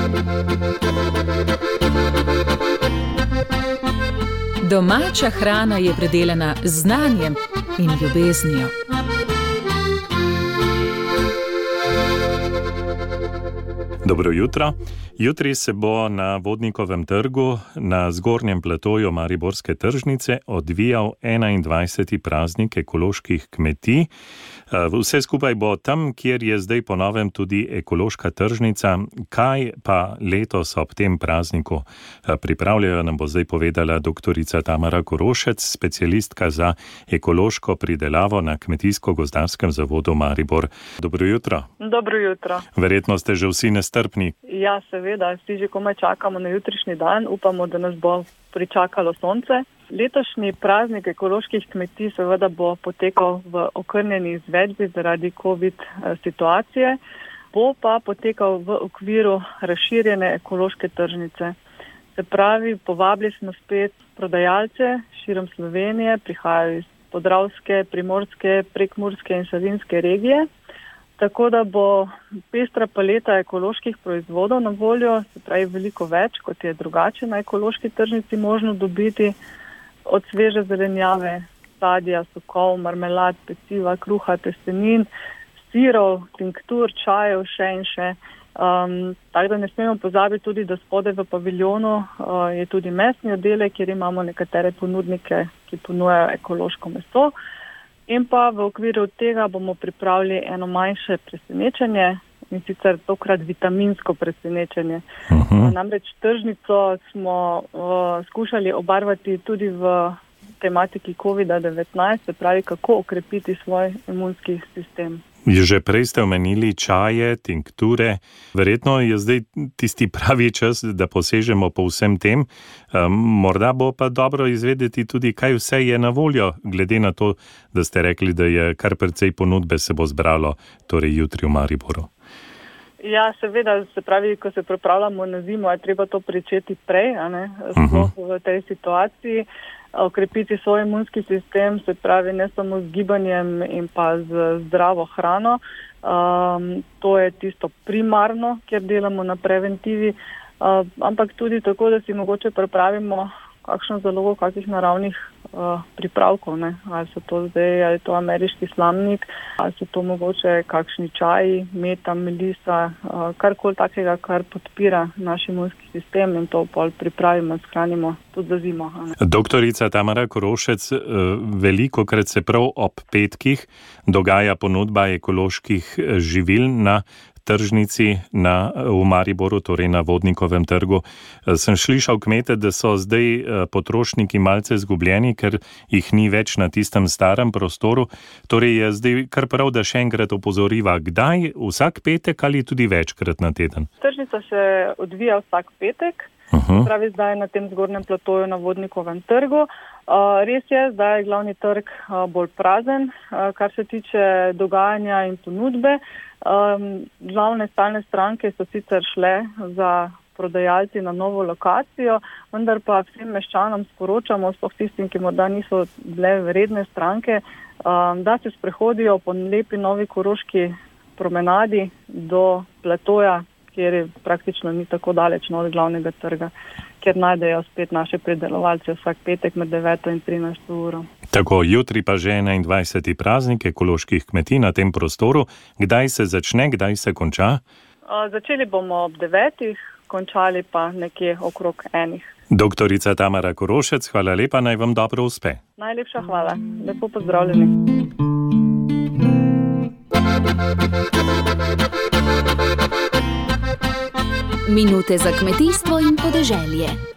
Domača hrana je predelana z znanjem in ljubeznijo. Dobro jutro. Jutri se bo na Vodnikovem trgu na zgornjem platoju Mariborske tržnice odvijal 21. praznik ekoloških kmetij. Vse skupaj bo tam, kjer je zdaj po novem tudi ekološka tržnica. Kaj pa letos ob tem prazniku pripravljajo, nam bo zdaj povedala doktorica Tamara Korošec, specialistka za ekološko pridelavo na Kmetijsko-gozdarskem zavodu Maribor. Dobro jutro. Dobro jutro. Verjetno ste že vsi nestrpni. Ja, seveda, vsi že komaj čakamo na jutrišnji dan, upamo, da nas bo pričakalo sonce. Letošnji praznik ekoloških kmetij seveda bo potekal v okrnjeni izvedbi zaradi COVID situacije, bo pa potekal v okviru razširjene ekološke tržnice. Se pravi, povabili smo spet prodajalce širom Slovenije, prihajajo iz podravske, primorske, prekmurske in savinjske regije. Tako da bo pestra paleta ekoloških proizvodov na voljo, se pravi veliko več, kot je drugače na ekološki tržnici možno dobiti, od sveže zelenjave, sadja, sokov, marmelad, peciva, kruha, testenin, sirov, tinktur, čajev, še in še. Tako da ne smemo pozabiti tudi, da spodaj v paviljonu je tudi mesni oddelek, kjer imamo nekatere ponudnike, ki ponujajo ekološko meso. In pa v okviru tega bomo pripravili eno manjše presenečenje, in sicer tokrat vitaminsko presenečenje. Namreč tržnico smo skušali obarvati tudi v tematiki COVID-19, se pravi, kako okrepiti svoj imunski sistem. Že prej ste omenili čaje, tinkture. Verjetno je zdaj tisti pravi čas, da posežemo po vsem tem. Morda bo pa dobro izvedeti tudi, kaj vse je na voljo, glede na to, da ste rekli, da je kar precej ponudbe se bo zbralo, torej jutri v Mariboru. Ja, seveda, se pravi, ko se pripravljamo na zimo, je treba to pričeti prej, sploh v tej situaciji. Okrepiti svoj imunski sistem, se pravi ne samo z gibanjem in pa z zdravo hrano. To je tisto primarno, kjer delamo na preventivi, ampak tudi tako, da si mogoče pripravimo kakšno zalogo kakih naravnih pripravkov, ne? Ali so to zdaj, ali je to ameriški slamnik, ali so to mogoče kakšni čaji, meta, melisa, karkoli takega, kar podpira naš imunski sistem in to pol pripravimo, shranimo tudi za zimo. Doktorica Tamara Korošec, velikokrat se prav ob petkih dogaja ponudba ekoloških živil na tržnici v Mariboru, torej na Vodnikovem trgu. Sem slišal kmete, da so zdaj potrošniki malce zgubljeni, ker jih ni več na tistem starem prostoru. Torej je zdaj kar prav, da še enkrat opozoriva, kdaj, vsak petek ali tudi večkrat na teden? Tržnica se odvija vsak petek, pravi zdaj na tem zgornjem platoju na Vodnikovem trgu. Res je, zdaj je glavni trg bolj prazen, kar se tiče dogajanja in ponudbe. Glavne stalne stranke so sicer šle za prodajalci na novo lokacijo, vendar pa vsem meščanom sporočamo, sploh tistim, ki morda niso bile vredne stranke, da se sprehodijo po lepi novi koroški promenadi do platoja, kjer je praktično ni tako daleč od glavnega trga, kjer najdejo spet naše pridelovalce vsak petek med 9 in 13 uro. Tako, jutri pa že 21. praznik ekoloških kmetij na tem prostoru. Kdaj se začne, kdaj se konča? Začeli bomo ob 9, končali pa nekje okrog 1. Doktorica Tamara Korošec, hvala lepa, naj vam dobro uspe. Najlepša hvala, lepo pozdravljeni. Minute za kmetijstvo in podeželje.